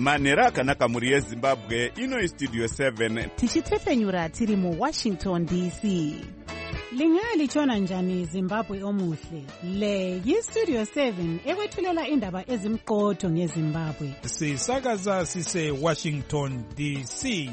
manhero akanaka muri yezimbabwe. Ino Studio 7 tichitefenyura tiri mu Washington DC. Lingalitshona njani Zimbabwe omuhle? Le yiStudio 7 ekwethulela indaba ezimqotho ngeZimbabwe. Sisakaza sise Washington DC.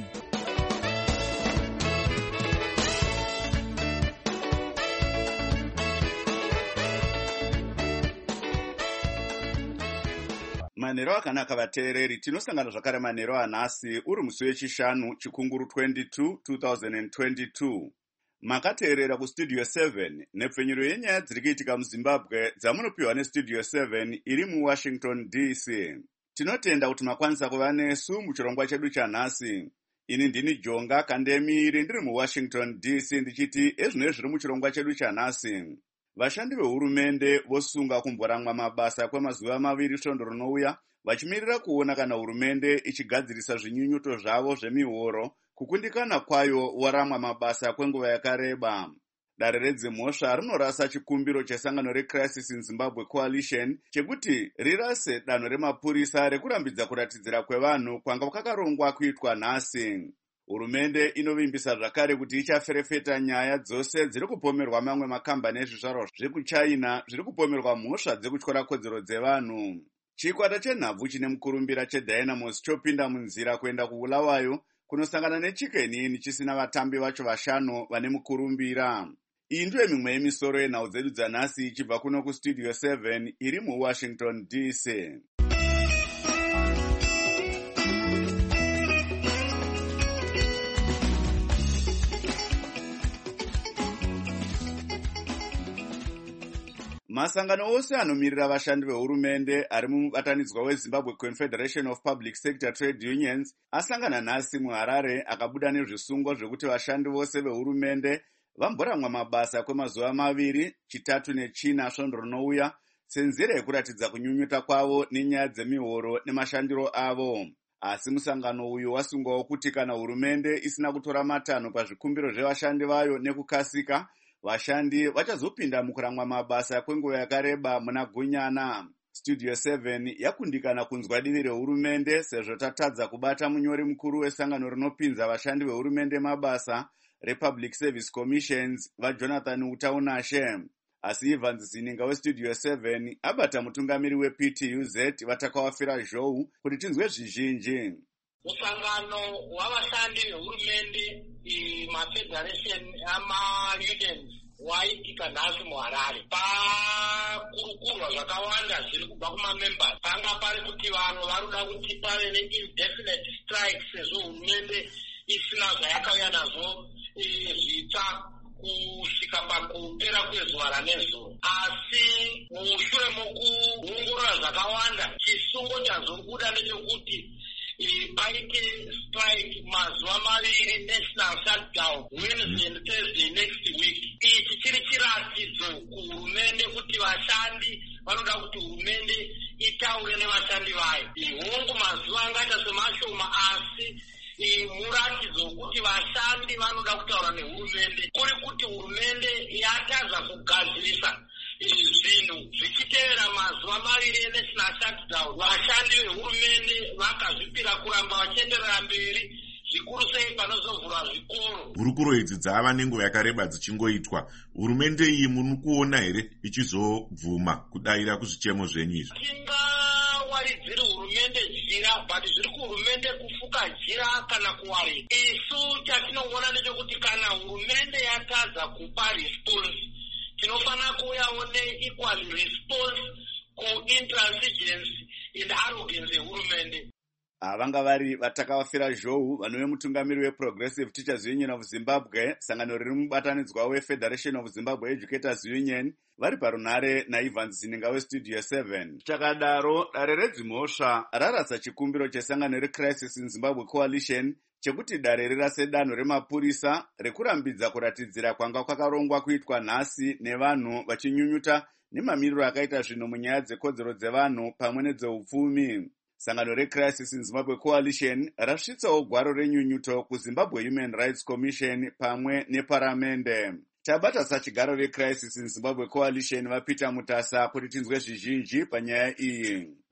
manhero akanaka vateereri. Tinosangana zvakare manhero anhasi uri musi wechishanu chikunguru 22 2022. Makateerera kuStudio 7 nepfenyuro yenyaya dziri kuitika muZimbabwe dzamunopiwa neStudio 7 iri muWashington DC. Tinotenda kuti makwanisa kuva nesu muchirongwa chedu chanhasi. Ini ndini Jonga Kandemiri ndiri muWashington DC ndichiti ezvinenge zviri muchirongwa chedu chanhasi. Vashandi vehurumende vosunga kumboramwa mabasa kwemazuva 2 svondo rinouya vachimirira kuona kana hurumende ichigadzirisa zvinyunyuto zvavo zvemihoro kukundikana kwayo waramwa mabasa kwenguva yakareba. Dare redzimhosva rinorasa chikumbiro chesangano reCrisis in Zimbabwe Coalition chekuti rirase danho remapurisa rekurambidza kuratidzira kwevanhu kwanga kwakarongwa kuitwa nhasi. Hurumende inovimbisa zvakare kuti ichaferefeta nyaya dzose dziri kupomerwa mamwe makambani ezvizvarwa zvekuChina zviri kupomerwa mhosva dzekutyora kodzero dzevanhu. Chikwata chenhabvu chine mukurumbira cheDynamos chopinda munzira kuenda kuBulawayo kunosangana neChicken chisina vatambi vacho 5 vane mukurumbira. Iyi ndiyo mimwe yemisoro yenhau dzedu dzanhasi ichibva kuno kuStudio 7 iri muWashington DC. Masangano ose anomirira vashandi vehurumende ari mubatanidzwa weZimbabwe Confederation of Public Sector Trade Unions asangana nhasi muHarare akabuda nezvisungo zvekuti vashandi vose vehurumende vamboramwa mabasa kwemazuva 2, chitatu nechina svondo rinouya senzira yekuratidza kunyunyuta kwavo nenyaya dzemihoro nemashandiro avo. Asi musangano uyu wasungwawo kuti kana hurumende isina kutora matanho pazvikumbiro zvevashandi vayo nekukasika, vashandi vachazopinda mukuramwa mabasa kwenguva yakareba muna gunyana. Studio 7 yakundikana kunzwa divi rehurumende sezvo tatadza kubata munyori mukuru wesangano rinopinza vashandi vehurumende mabasa Republic Service Commissions vaJonathan Utaunashe. Asi Evans Zininga weStudio 7 abata mutungamiri wePTUZ vatakawafira zhou kuti tinzwe zvizhinji. Musangano wavashandi vehurumende mafederation ama-unions waitika nhasi muHarare. Pakurukurwa zvakawanda zviri kubva kumamembers. Panga pari kuti vanhu varuda kuti pave ne-indefinite strike sezvo hurumende isina zvayakauya nazvo zvitsva kusvika pakupera kwezuva ranezuva. Asi mushure mokuongorora zvakawanda, chisungo chazobuda ndechekuti paite strike mazuva 2, national shutdown, Wednesday and Thursday next week. Ichi chiri chiratidzo kuhurumende kuti vashandi vanoda kuti hurumende itaure nevashandi vayo. Hongu mazuva angaita semashoma asi muratidzo kuti vashandi vanoda kutaura nehurumende. Kuri kuti hurumende yatadza kugadzirisa zvinhu zvichitevera mazuva 2 enational shutdown. Vashandi vehurumende vakazvipira kuramba vachienderera mberi, zvikuru sei panozovhurwa zvikoro. Hurukuro idzi dzava nenguva yakareba dzichingoitwa. Hurumende iyi muri kuona here ichizobvuma kudayira kuzvichemo zvenyu izvi? Waridziri hurumende jira, but zviri kuhurumende kufuka jira kana kuwarira. Isu chatinoona ndechekuti kana hurumende yatadza kupa response, tinofana kuuyawo ne-equal response ku-intransigence and arrogance yehurumende. Vanga vari vatakawafira zhou vanove mutungamiri weProgressive Teachers Union of Zimbabwe, sangano riri mubatanidzwa weFederation of Zimbabwe Educators Union, vari parunhare naEvans Zininga weStudio 7. Chakadaro, dare redzimhosva rarasa chikumbiro chesangano reCrisis in Zimbabwe Coalition chekuti dare rirase danho remapurisa rekurambidza kuratidzira kwanga kwakarongwa kuitwa nhasi nevanhu vachinyunyuta nemamiriro akaita zvinhu munyaya dzekodzero dzevanhu pamwe nedzeupfumi. Sangano reCrisis in Zimbabwe Coalition rasvitsawo gwaro renyunyuto kuZimbabwe Human Rights Commission pamwe neparamende. Tabata sachigaro reCrisis in Zimbabwe Coalition vaPeter Mutasa kuti tinzwe zvizhinji panyaya iyi.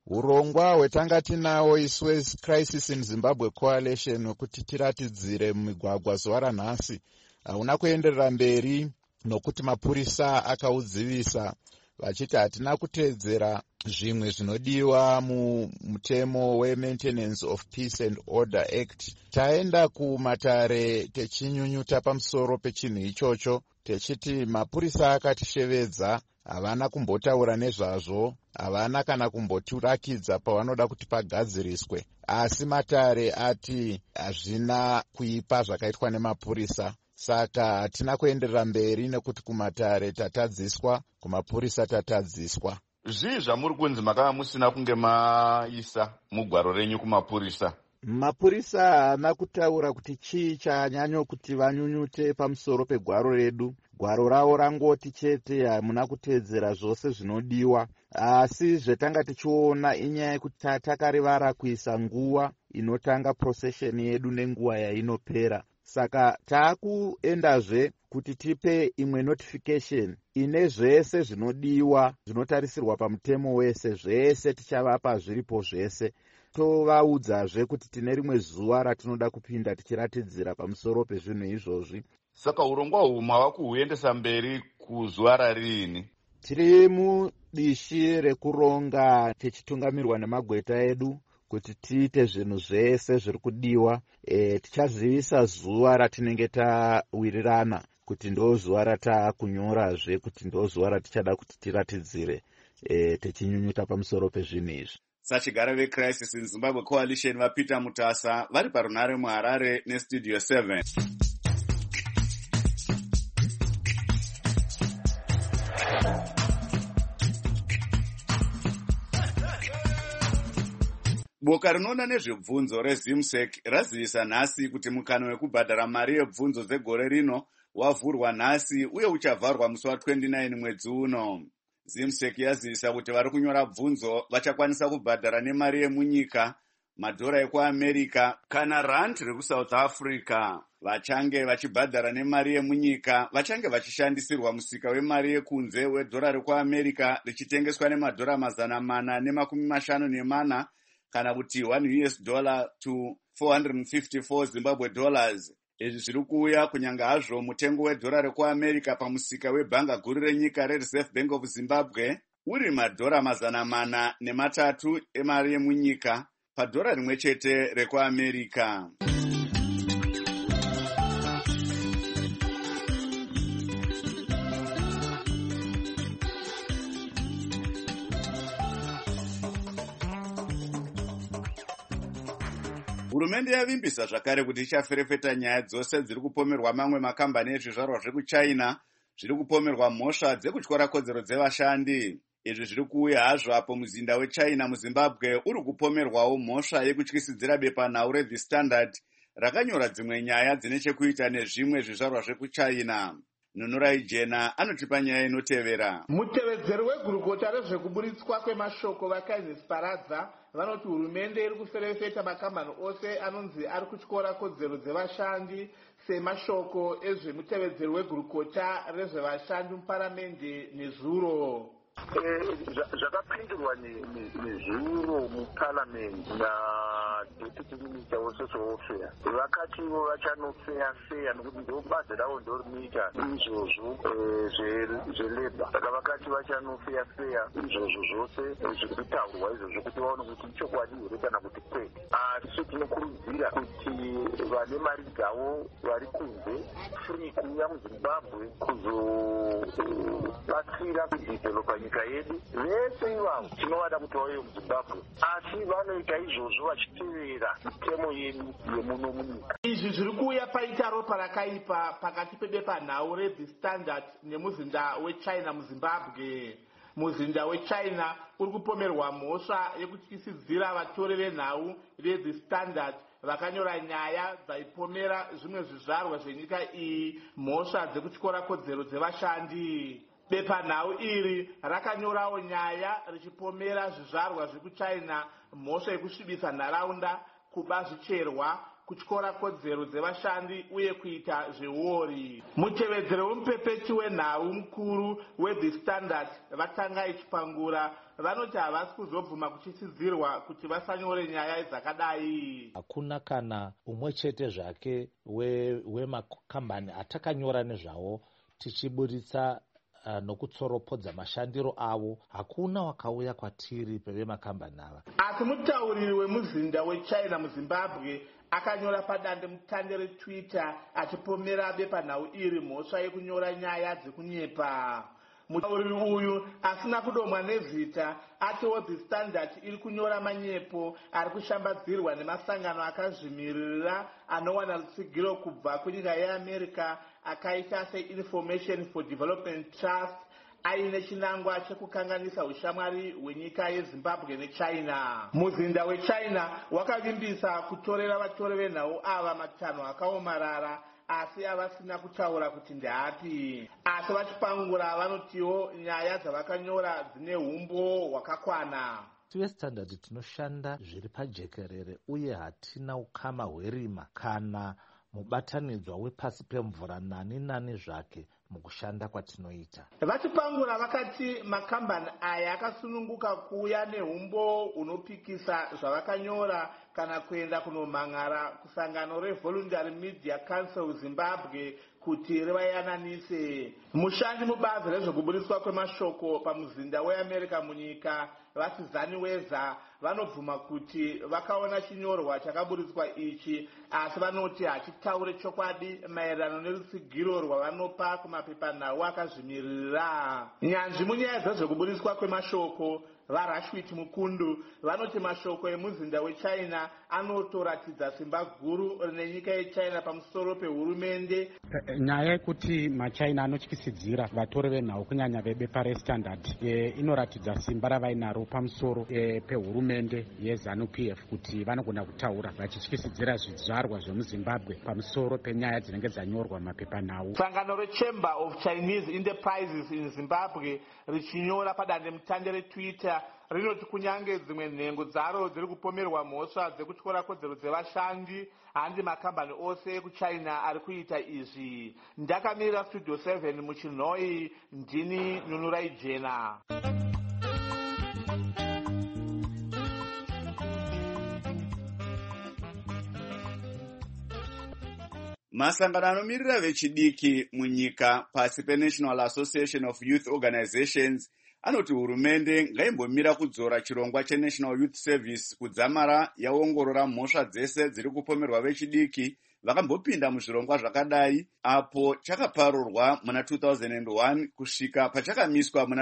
Urongwa hwetanga tinawo isu Crisis in Zimbabwe Coalition wekuti tiratidzire mumigwagwa zuva ranhasi hauna kuenderera mberi nokuti mapurisa akaudzivisa vachiti hatina kuteedzera zvimwe zvinodiwa mumutemo weMaintenance of Peace and Order Act. Taenda kumatare techinyunyuta pamusoro pechinhu ichocho techiti mapurisa akatishevedza, havana kumbotaura nezvazvo, havana kana kumbotirakidza pavanoda kuti pagadziriswe, asi matare ati hazvina kuipa zvakaitwa nemapurisa. Saka hatina kuenderera mberi nekuti kumatare tatadziswa, kumapurisa tatadziswa. Zvii zvamuri kunzi makava musina kunge maisa mugwaro renyu kumapurisa? Mapurisa haana kutaura kuti chii chanyanyo kuti vanyunyute pamusoro pegwaro redu. Gwaro ravo rangoti chete hamuna kuteedzera zvose zvinodiwa, asi zvetanga tichiona inyaya yekuti takarivara kuisa nguva inotanga procession yedu nenguva yainopera. Saka taakuendazve kuti tipe imwe notification ine zvese zvinodiwa zvinotarisirwa pamutemo wese, zvese tichavapa zviripo zvese. Tovaudzazve kuti tine rimwe zuva ratinoda kupinda tichiratidzira pamusoro pezvinhu izvozvi. Saka urongwa uhu mava kuhuendesa mberi kuzuva rarini? Tiri mudishi rekuronga tichitungamirwa nemagweta edu kuti tiite zvinhu zvese zviri kudiwa. Tichazivisa zuva ratinenge tawirirana kuti ndo zuva ratakunyorazve kuti ndo zuva ratichada kuti tiratidzire tichinyunyuta pamusoro pezvinhu izvi. Sachigara veCrisis in Zimbabwe Coalition vaPeter Mutasa vari parunare muHarare neStudio 7. Boka rinoona nezvebvunzo reZimSec razivisa nhasi kuti mukana wekubhadhara mari yebvunzo dzegore rino wavhurwa nhasi uye uchavharwa musi wa29 mwedzi uno. ZimSec yazivisa kuti vari kunyora bvunzo vachakwanisa kubhadhara nemari yemunyika, madhora ekuAmerica kana rand rekuSouth Africa. Vachange vachibhadhara nemari yemunyika vachange vachishandisirwa musika wemari yekunze wedhora rekuAmerica richitengeswa nemadhora 454 kana kuti $1 to 454 Zimbabwe dollars. Izvi zviri kuuya kunyange hazvo mutengo wedhora rekuAmerica pamusika webhanga guru renyika reReserve Bank of Zimbabwe uri madhora 403 emari yemunyika padhora rimwe chete rekuAmerica. Hurumende yavimbisa zvakare kuti ichaferefeta nyaya dzose dziri kupomerwa mamwe makambani ezvizvarwa zvekuChina zviri kupomerwa mhosva dzekutyora kodzero dzevashandi. Izvi zviri kuuya hazvo apo muzinda weChina muZimbabwe uri kupomerwawo mhosva yekutyisidzira bepanhau reThe Standard rakanyora dzimwe nyaya dzine chekuita nezvimwe zvizvarwa zvekuChina. Nunurai Jena anotipa nyaya inotevera. Mutevedzeri wegurukota rezvekuburitswa kwemashoko vaKaisis Paradza vanoti hurumende iri kuferefeta makambani ose anonzi ari kutyora kodzero dzevashandi semashoko ezvemutevedzeri wegurukota rezvevashandi muparamende nezuro. Zvakapindurwa nezuro muparamende naDeputy Minister weSocial Welfare. Vakativo vachanofeya nokuti ndo basa ravo ndo rinoita izvozvo zveleba. Saka vakati vachanofeya izvozvo zvose zviri kutaurwa izvozvo kuti vaone kuti chokwadi here kana kuti kwete. Asi tinokurudzira kuti vane mari dzavo vari kunze free kuuya muZimbabwe kuzobatsira kudevelopa nyika yedu. Vese ivavo tinovada kuti vauye muZimbabwe, asi vanoita izvozvo vachitevera mitemo yedu yemuno munyika. Izvi zviri kuuya paita ropa rakaipa pakati pebepanhau reThe Standard nemuzinda weChina muZimbabwe. Muzinda weChina uri kupomerwa mhosva yekutyisidzira vatori venhau reThe Standard vakanyora nyaya dzaipomera zvimwe zvizvarwa zvenyika iyi mhosva dzekutyora kodzero dzevashandi. Bepanhau iri rakanyorawo nyaya richipomera zvizvarwa zvekuChina mhosva yekusvibisa nharaunda, kuba zvicherwa, kutyora kodzero dzevashandi uye kuita zveuori. Mutevedzero womupepeti wenhau mukuru weThe Standard vaTangai Chipangura vanoti havasi kuzobvuma kuchisidzirwa kuti vasanyore nyaya dzakadai. Hakuna kana umwe chete zvake wemakambani atakanyora nezvawo tichiburitsa nokutsoropodza mashandiro avo, hakuna wakauya kwatiri pevemakambani ava. Asi mutauriri wemuzinda weChina muZimbabwe akanyora padande mutande reTwitter achipomera bepanhau iri mhosva yekunyora nyaya dzekunyepa. Mutauriri uyu asina kudomwa nezita atiwo The Standard iri kunyora manyepo ari kushambadzirwa nemasangano akazvimirira anowana rutsigiro kubva kunyika yeAmerica akaita seInformation for Development Trust aine chinangwa chekukanganisa ushamwari hwenyika yeZimbabwe neChina. Muzinda weChina wakavimbisa kutorera vatori venhau ava matanho akaomarara asi havasina kutaura kuti ndeapi. Asi vachipangura vanotiwo nyaya dzavakanyora dzine umbo hwakakwana. TheStandard tinoshanda zviri pajekerere uye hatina ukama hwerima kana mubatanidzwa wepasi pemvura nani zvake mukushanda kwatinoita. Vachipangura vakati makambani aya akasununguka kuuya neumbo unopikisa zvavakanyora kana kuenda kunomhangara kusangano reVoluntary Media Council Zimbabwe kuti rivayananise. Mushandi mubazi rezvekuburiswa kwemashoko pamuzinda weAmerica munyika vasizani weza vanobvuma kuti vakaona chinyorwa chakaburitswa ichi asi vanoti hachitaure chokwadi maererano nerutsigiro rwavanopa kumapepanhau akazvimirira. Nyanzvi munyaya dzezvekuburiswa kwemashoko vaRashwit Mukundu vanoti mashoko emuzinda weChina anotoratidza simba guru nenyika yeChina pamusoro pehurumende. Nyaya yekuti maChina anotyisidzira vatori venhau kunyanya vebepa reStandard inoratidza simba ravainaro pamusoro pehurumende yeZANU-PF kuti vanogona kutaura vachityisidzira zvizvarwa zvemuZimbabwe pamusoro penyaya dzinenge dzanyorwa mapepanhau. Sangano reChamber of Chinese Enterprises in Zimbabwe richinyora padande mutande reTwitter rinoti kunyange dzimwe nhengo dzaro dziri kupomerwa mhosva dzekutyora kodzero dzevashandi handi makambani ose ekuChina ari kuita izvi. Ndakamirira Studio 7 muChinhoi, ndini Nunurai Jena. Masangano anomirira vechidiki munyika pasi peNational Association of Youth Organizations anoti hurumende ngaimbomira kudzora chirongwa cheNational Youth Service kudzamara yaongorora mhosva dzese dziri kupomerwa vechidiki vakambopinda muzvirongwa zvakadai apo chakaparurwa muna 2001 kusvika pachakamiswa muna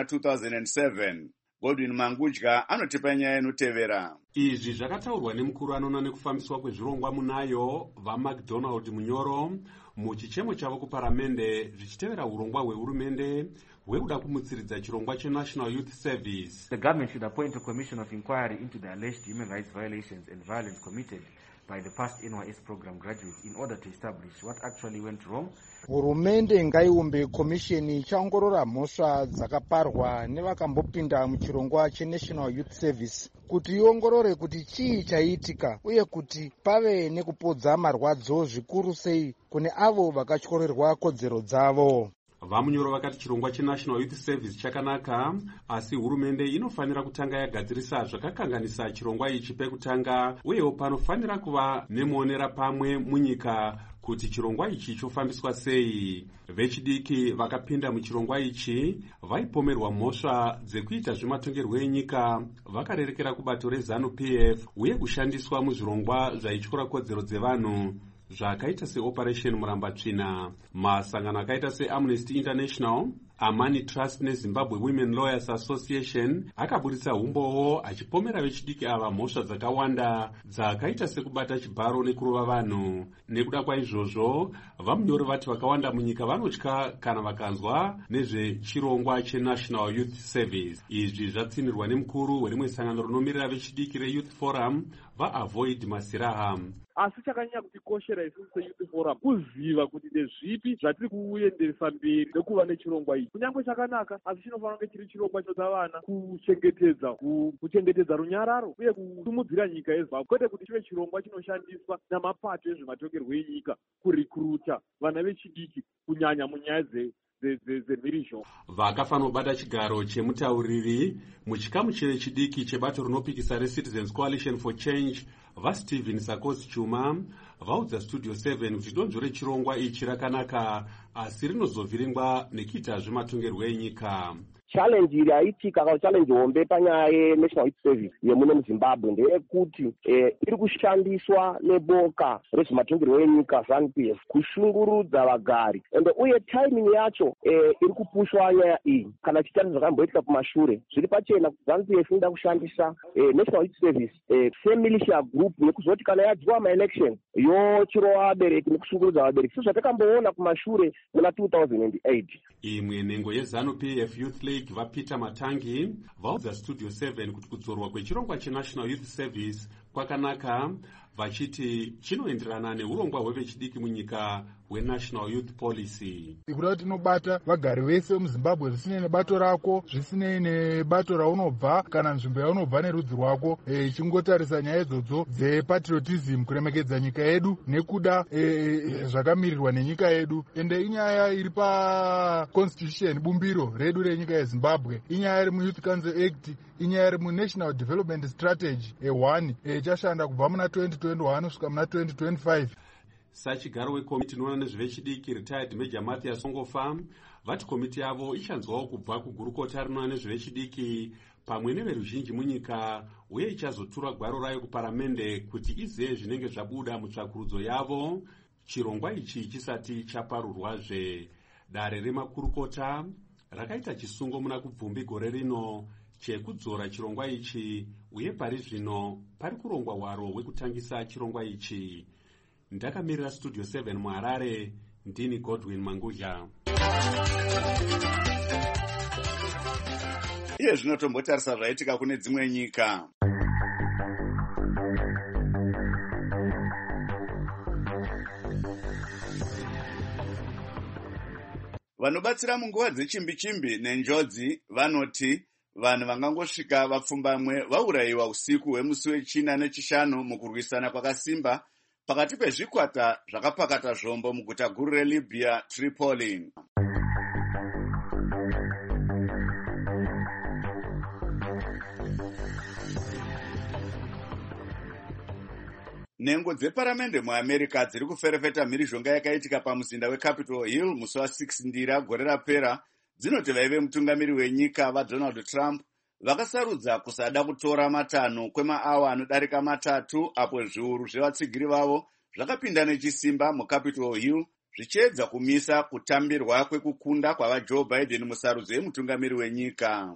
2007. Godwin Mangudya anotipa nyaya inotevera. Izvi zvakataurwa nemukuru anoona nekufambiswa kwezvirongwa munayo vaMcDonald Munyoro muchichemo chavo kuparamende zvichitevera urongwa hwehurumende hwekuda kumutsiridza chirongwa cheNational Youth Service. The government should appoint a commission of inquiry into the alleged human rights violations and violence committed by the past NYS program graduates in order to establish what actually went wrong. Hurumende ngaiumbe komisheni ichaongorora mhosva dzakaparwa nevakambopinda muchirongwa cheNational Youth Service kuti iongorore kuti chii chaiitika uye kuti pave nekupodza marwadzo zvikuru sei kune avo vakatyorerwa kodzero dzavo. Vamunyoro vakati chirongwa cheNational Youth Service chakanaka, asi hurumende inofanira kutanga yagadzirisa zvakakanganisa chirongwa ichi pekutanga, uyewo panofanira kuva nemuonera pamwe munyika kuti chirongwa ichi chofambiswa sei. Vechidiki vakapinda muchirongwa ichi vaipomerwa mhosva dzekuita zvematongerwo enyika, vakarerekera kubato reZANU-PF uye kushandiswa muzvirongwa zvaityora kodzero dzevanhu zvakaita seOperation Murambatsvina. Masangano akaita seAmnesty International, Amani Trust neZimbabwe Women Lawyers Association akaburitsa umbowo achipomera vechidiki ava mhosva dzakawanda dzakaita sekubata chibharo nekurova vanhu. Nekuda kwaizvozvo, vamunyori vati vakawanda munyika vanotya kana vakanzwa nezvechirongwa cheNational Youth Service. Izvi zvatsinirwa nemukuru werimwe sangano rinomirira vechidiki reYouth Forum vaAvoid Masiraha. asi chakanyanya kutikoshera isusu seyouth forum kuziva kuti ndezvipi zvatiri kuenderesa mberi nekuva nechirongwa ichi. Kunyange chakanaka asi chinofanira kunge chiri chirongwa chodza vana kuchengetedza runyararo uye kusimudzira nyika yezimbabwe, kwete kuti chive chirongwa chinoshandiswa namapato ezvematongerwo enyika kurikruta vana vechidiki kunyanya munyaya dzemhirizhonga. Vakafanira kubata chigaro chemutauriri muchikamu chechidiki chebato rinopikisa reCitizens Coalition for Change vaStephen Sakosi Chuma vaudza Studio 7 kuti donzvo rechirongwa ichi rakanaka asi rinozovhiringwa nekuita zvematongerwo enyika. Challenge iri aitika kana challenge hombe panyaya yeNational Youth Service yemuno muZimbabwe ndeyekuti iri kushandiswa neboka rezvematongerwo enyika ZANU-PF kushungurudza vagari ende uye timing yacho iri kupushwa nyaya iyi kana chitariro zvakamboitika kumashure zviri pachena kuti ZANU-PF inoda kushandisa National Youth Service semilitia group nekuzoti kana yadyiwa maelection yochirova vabereki nekushungurudza vabereki sezvatakamboona kumashure muna 2008. Imwe nhengo yeZANU-PF Youth League vaPeter Matangi vaudza Studio 7 kuti kudzorwa kwechirongwa cheNational Youth Service kwakanaka, vachiti chinoenderana neurongwa hwevechidiki munyika hweNational Youth Policy. Ikuda kuti tinobata vagari vese muZimbabwe zvisinei nebato rako, zvisinei nebato raunobva kana nzvimbo yaunobva nerudzi rwako, chingotarisa nyaya idzodzo dzepatriotism, kuremekedza nyika yedu nekuda zvakamirirwa nenyika yedu. Ende inyaya iri paconstitution, bumbiro redu renyika yeZimbabwe, inyaya iri muYouth Council Act, inyaya iri muNational Development Strategy 1 ichashanda kubva muna 2021 kusvika muna 2025. Sachigaro wekomiti inoona nezvevechidiki retired Major Mathias Songofa vati komiti yavo ichanzwawo kubva kugurukota rinoona nezvevechidiki pamwe neveruzhinji munyika uye ichazotura gwaro rayo kuparamende kuti izive zvinenge zvabuda mutsvakurudzo yavo chirongwa ichi chisati chaparurwazve. Dare remakurukota rakaita chisungo muna kubvumbi gore rino chekudzora chirongwa ichi uye pari zvino pari kurongwa hwaro hwekutangisa chirongwa ichi. Ndakamirira Studio 7 muHarare, ndini Godwin Mangudya. Iye zvinotombotarisa zvaitika kune dzimwe nyika. Vanobatsira munguva dzechimbi-chimbi nenjodzi vanoti vanhu vangangosvika vapfumbamwe vaurayiwa usiku hwemusi wechina nechishanu mukurwisana kwakasimba pakati pezvikwata zvakapakata zvombo muguta guru reLibya, Tripoli. Nhengo dzeparamende muAmerica dziri kuferefeta mhirizhonga yakaitika pamuzinda weCapitol Hill musi wa6 Ndira gore rapera dzinoti vaive mutungamiri wenyika vaDonald Trump vakasarudza kusada kutora matanho kwemaawa anodarika matatu apo zviuru zvevatsigiri vavo zvakapinda nechisimba muCapitol Hill zvichiedza kumisa kutambirwa kwekukunda kwavaJoe Biden musarudzo yemutungamiri wenyika.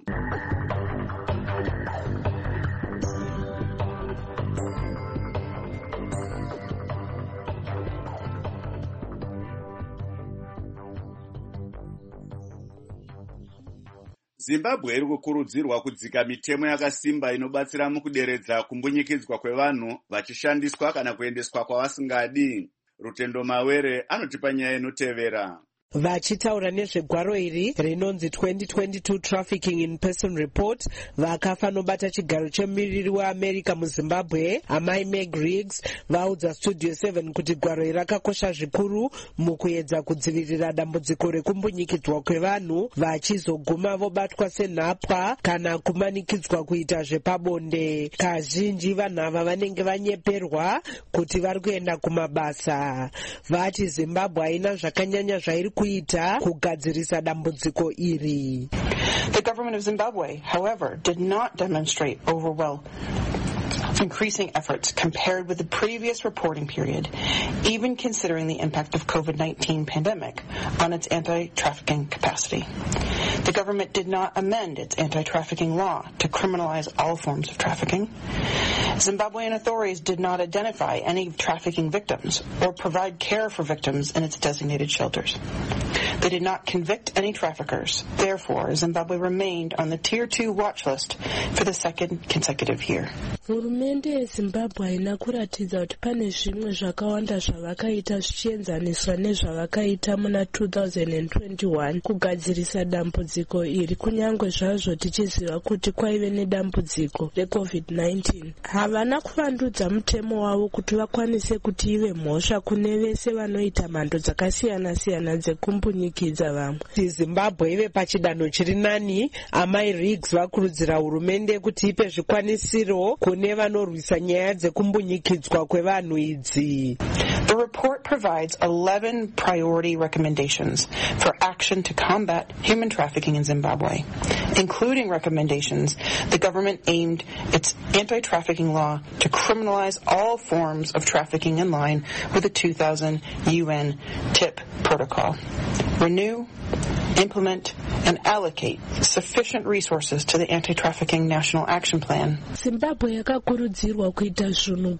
Zimbabwe iri kukurudzirwa kudzika mitemo yakasimba inobatsira mukuderedza kumbunyikidzwa kwevanhu vachishandiswa kana kuendeswa kwavasingadi. Rutendo Mawere anotipa nyaya inotevera. Vachitaura nezvegwaro iri rinonzi 2022 Trafficking in Person Report, vakafanobata chigaro chemumiriri weAmerica muZimbabwe amai Meg Riggs vaudza Studio 7 kuti gwaro iri rakakosha zvikuru mukuedza kudzivirira dambudziko rekumbunyikidzwa kwevanhu vachizoguma vobatwa senhapwa kana kumanikidzwa kuita zvepabonde. Kazhinji vanhu ava vanenge vanyeperwa kuti vari kuenda kumabasa. Vati Zimbabwe haina zvakanyanya zvairi kuita kugadzirisa dambudziko iri. The government of Zimbabwe, however, did not demonstrate increasing efforts compared with the previous reporting period, even considering the impact of COVID-19 pandemic on its anti-trafficking capacity. The government did not amend its anti-trafficking law to criminalize all forms of trafficking. Zimbabwean authorities did not identify any trafficking victims or provide care for victims in its designated shelters. They did not convict any traffickers. Therefore, Zimbabwe remained on the Tier 2 watch list for the second consecutive year. Hurumende yeZimbabwe haina kuratidza kuti pane zvimwe zvakawanda zvavakaita zvichienzaniswa nezvavakaita muna 2021 kugadzirisa dambudziko iri, kunyangwe zvazvo tichiziva kuti kwaive nedambudziko reCovid-19. Havana kuvandudza mutemo wavo kuti vakwanise kuti ive mhosva kune vese vanoita mhando dzakasiyana-siyana dzekumbunyikidza vamwe. Zimbabwe ive pachidanho chiri nani, amai Riggs vakurudzira hurumende kuti ipe zvikwanisiro kune vanorwisa nyaya dzekumbunyikidzwa kwevanhu idzi. The report provides 11 priority recommendations for action to combat human trafficking in Zimbabwe, including recommendations the government aimed its anti-trafficking law to criminalize all forms of trafficking in line with the 2000 UN TIP protocol. Renew, implement, and allocate sufficient resources to the Anti-Trafficking National Action Plan. Zimbabwe yakakurudzirwa kuita zvinhu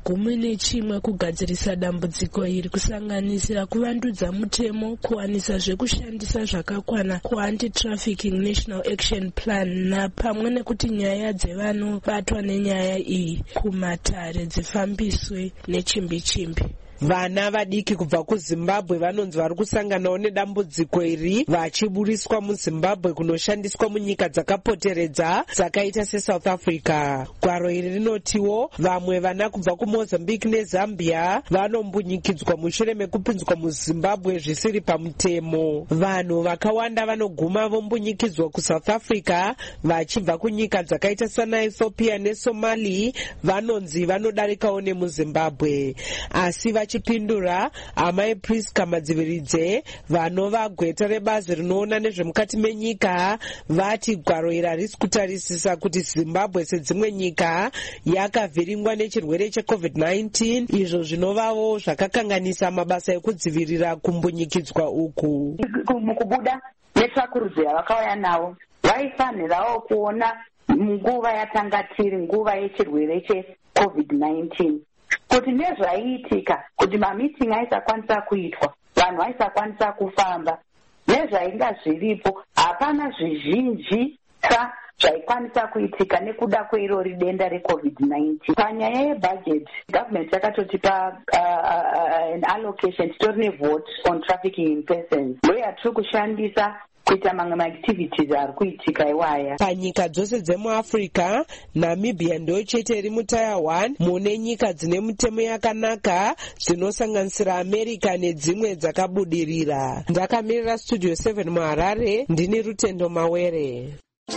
11 kugadzirisa dambudziko iri, kusanganisira kuvandudza mutemo, kuwanisa zvekushandisa zvakakwana ku-Anti-Trafficking National Action Plan, na pamwe nekuti nyaya dzevanobatwa nenyaya iyi kumatare dzifambiswe nechimbi-chimbi. Vana vadiki kubva kuZimbabwe vanonzi vari kusanganawo nedambudziko iri vachiburiswa muZimbabwe kunoshandiswa munyika dzakapoteredza dzakaita seSouth Africa. Gwaro iri rinotiwo vamwe vana kubva kuMozambique neZambia vanombunyikidzwa mushure mekupinzwa muZimbabwe zvisiri pamutemo. Vanhu vakawanda vanoguma vombunyikidzwa kuSouth Africa vachibva kunyika dzakaita sana Ethiopia neSomali vanonzi vanodarikawo nemuZimbabwe. Asi vachipindura, amai Priska Madziviridze vanova gweta rebazi rinoona nezvemukati menyika vati gwaro iri harisi kutarisisa kuti Zimbabwe sedzimwe nyika yakavhiringwa nechirwere cheCovid-19, izvo zvinovawo zvakakanganisa mabasa ekudzivirira kumbunyikidzwa uku. Mukubuda netsvakurudzo yavakauya nawo vaifanirawo kuona nguva yatanga tiri nguva yechirwere cheCovid-19 kuti nezvaiitika kuti mamitingi aisakwanisa kuitwa, vanhu vaisakwanisa kufamba, nezvainga zviripo hapana zvizhinji zvaikwanisa kuitika nekuda kweirori denda reCovid-19. Panyaya yebudget, government yakatotipa an allocation, titori nevote on trafficking in persons, ndoyatiri kushandisa kuita mamwe maactivities ari kuitika iwaya. Panyika dzose dzemuAfrica, Namibia ndo chete iri mutaya 1 mune nyika dzine mitemo yakanaka dzinosanganisira America nedzimwe dzakabudirira. Ndakamirira Studio 7 muHarare, ndini Rutendo Mawere.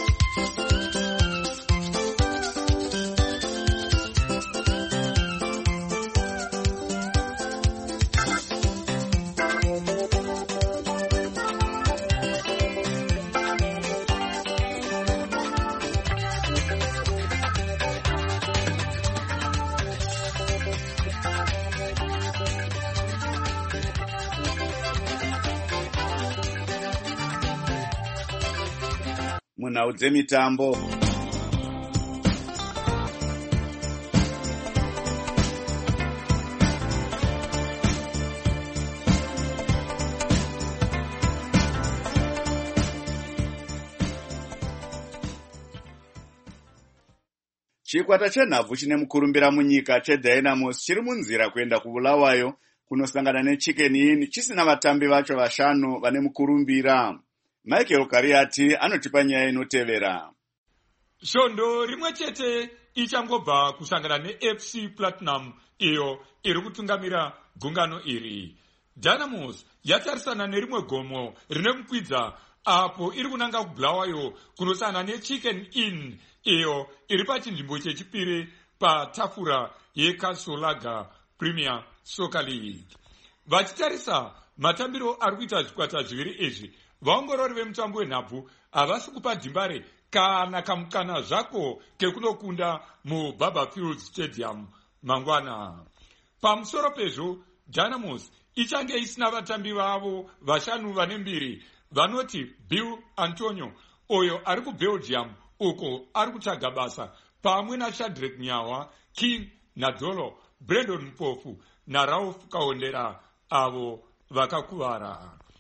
Munhau dzemitambo. Chikwata chenhabvu chine mukurumbira munyika cheDynamos chiri munzira kuenda kuBulawayo kunosangana neChicken Inn chisina vatambi vacho vashanu vane mukurumbira. Michael Kariati anotipa nyaya inotevera. Shondo rimwe chete ichangobva kusangana neFC Platinum iyo iri kutungamira gungano iri. Dynamos yatarisana nerimwe gomo rine mukwidza apo iri kunanga kuBulawayo kunosangana neChicken Inn iyo iri pachinzvimbo chechipiri patafura yeKasolaga Premier Soccer League. Vachitarisa matambiro ari kuita zvikwata zviviri izvi, vaongorori vemutambo wenhabvu havasi kupa dhimbare kana kamukana zvako kekunokunda muBarberfield Stadium mangwana. Pamusoro pezvo, Dynamos ichange isina vatambi vavo vashanu vane mbiri, vanoti Bill Antonio oyo ari kuBelgium uko ari kutsvaga basa, pamwe naShadrack Nyawa, King Nadolo, Brandon Mpofu naRalph Kaondera avo vakakuvara.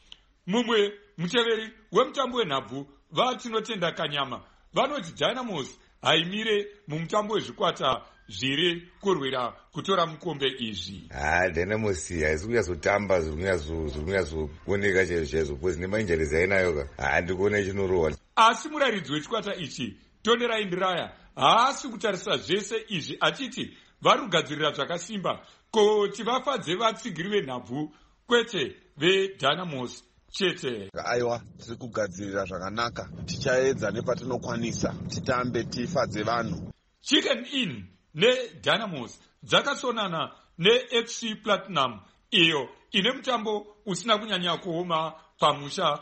Mumwe muteveri wemutambo wenhabvu vatinotenda Kanyama vanoti Dynamos haimire mumutambo wezvikwata zviri kurwira kutora mukombe izvi. Dynamos haisi kunyazotamba zvirikunyatsokuoneka chaizvo because nemainjarizi ainayo handikuona chinorova. Asi muraridzi wechikwata ichi Tony Raindiraya haasi kutarisa zvese izvi achiti vari kugadzirira zvakasimba kuti vafadze vatsigiri venhabvu kwete veDynamos chete. Aiwa, tiri kugadzirira zvakanaka, tichaedza nepatinokwanisa titambe tifadze vanhu. Chicken Inn neDynamos dzakasonana neFC Platinum iyo ine mutambo usina kunyanya kuoma pamusha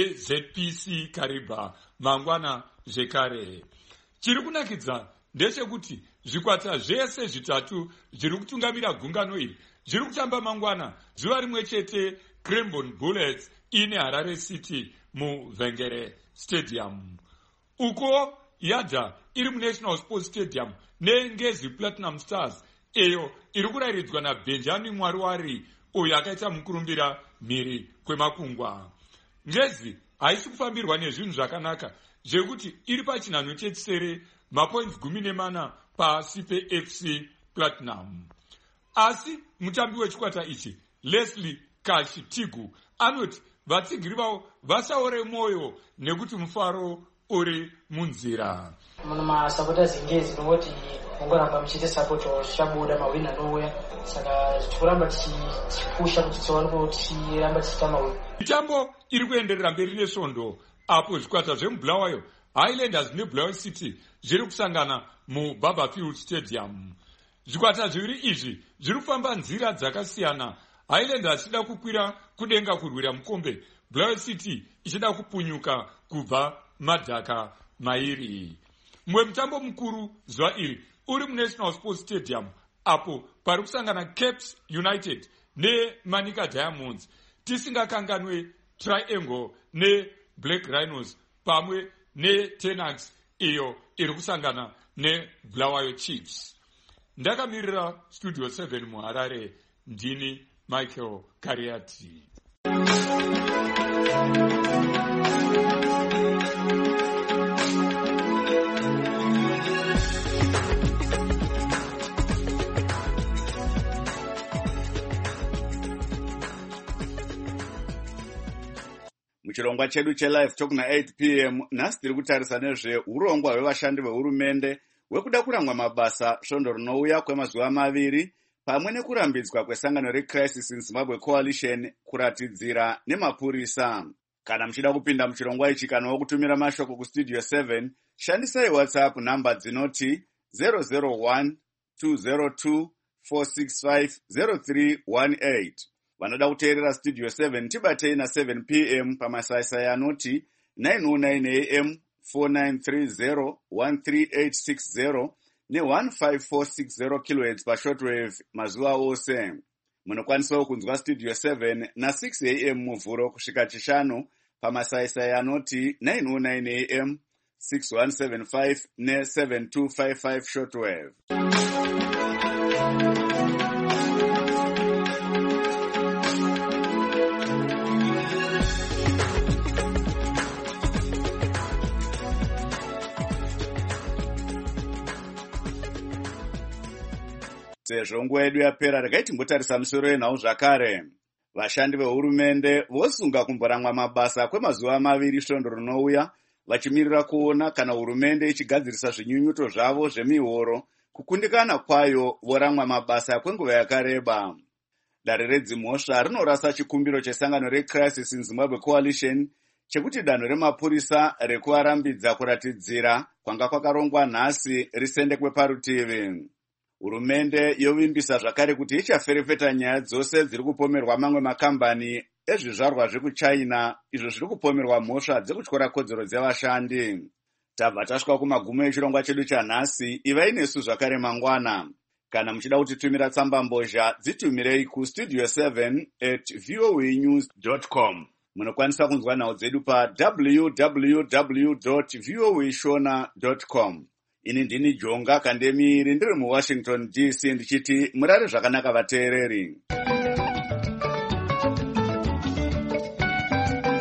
neZPC Kariba mangwana zvekare. Chiri kunakidza ndechekuti zvikwata zvese zvitatu zviri kutungamira gungano iri zviri kutamba mangwana zuva rimwe chete, Cranbourne Bullets ine Harare City muVhengere Stadium. Uko Yadha iri muNational Sports Stadium neNgezi Platinum Stars iyo iri kurayiridzwa naBenjamin Mwariwari uyo akaita mukurumbira mhiri kwemakungwa. Ngezi haisi kufambirwa nezvinhu zvakanaka zvekuti iri pachinhanho chetsere mapoints 14 pasi peFC Platinum. Asi mutambi wechikwata ichi Leslie Kashitigu anoti vatsigiri vavo vasaore mwoyo nekuti mufaro uri munzira. Muna masupporters ingezi nongoti mungoramba muchiite support zvichabuda mawini anouya, saka tikuramba tichipusha kuti tione kuti tiramba tichiita mawini. Mitambo iri kuenderera mberi nesvondo apo zvikwata zvemubulawayo Highlanders neBulawayo City zviri kusangana muBarberfield Stadium. Zvikwata zviviri izvi zviri kufamba nzira dzakasiyana, Highlanders ichida kukwira kudenga kurwira mukombe, Bulawayo City ichida kupunyuka kubva madhaka mairi. Mumwe mutambo mukuru zuva iri uri muNational Sports Stadium apo pari kusangana Caps United neManica Diamonds, tisingakanganwe Triangle neBlack Rhinos pamwe neTenax iyo iri kusangana neBulawayo Chiefs. Ndakamirira Studio 7 muHarare, ndini Michael Kariati. Muchirongwa chedu chelive talk na 8 p.m. nhasi tiri kutarisa nezveurongwa hwevashandi vehurumende hwekuda kuramwa mabasa svondo rinouya kwemazuva maviri pamwe nekurambidzwa kwesangano reCrisis in Zimbabwe Coalition kuratidzira nemapurisa. Kana muchida kupinda muchirongwa ichi kana kutumira mashoko kustudio 7, shandisai WhatsApp namba dzinoti 001 202 465 0318. Vanoda kuteerera Studio 7 tibatei na 7 p.m. pamasaisai anoti 909 a.m. 4930 13860 ne-15460 kHz pashortwave mazuva ose. Munokwanisawo kunzwa Studio 7 na 6 a.m. muvhuro kusvika chishanu pamasaisai anoti 909 a.m. 6175 ne-7255 shortwave. Sezvo nguva yedu yapera, regai timbotarisa musoro yenhau zvakare. Vashandi vehurumende vosunga kumboramwa mabasa kwemazuva maviri svondo rinouya, vachimirira kuona kana hurumende ichigadzirisa zvinyunyuto zvavo zvemihoro. Kukundikana kwayo voramwa mabasa kwenguva yakareba. Dare redzimhosva rinorasa chikumbiro chesangano reCrisis in Zimbabwe Coalition chekuti danho remapurisa rekuvarambidza kuratidzira kwanga kwakarongwa nhasi risendekwe parutivi. Hurumende yovimbisa zvakare kuti ichaferefeta nyaya dzose dziri kupomerwa mamwe makambani ezvizvarwa zvekuChina izvo zviri kupomerwa mhosva dzekutyora kodzero dzevashandi. Tabva tasvika kumagumo echirongwa chedu chanhasi. Ivai nesu zvakare mangwana. Kana muchida kutitumira tsamba mbozha, dzitumirei kustudio 7@voanews.com. Munokwanisa kunzwa nhau dzedu pa www.voashona.com. Ini ndini Jonga Kandemiri, ndiri muWashington DC, ndichiti murare zvakanaka vateereri.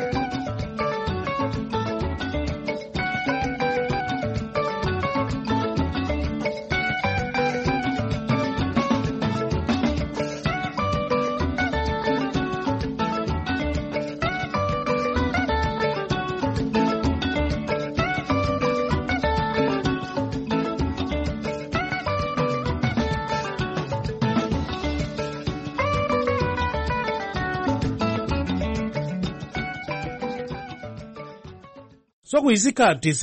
so kuisikhathi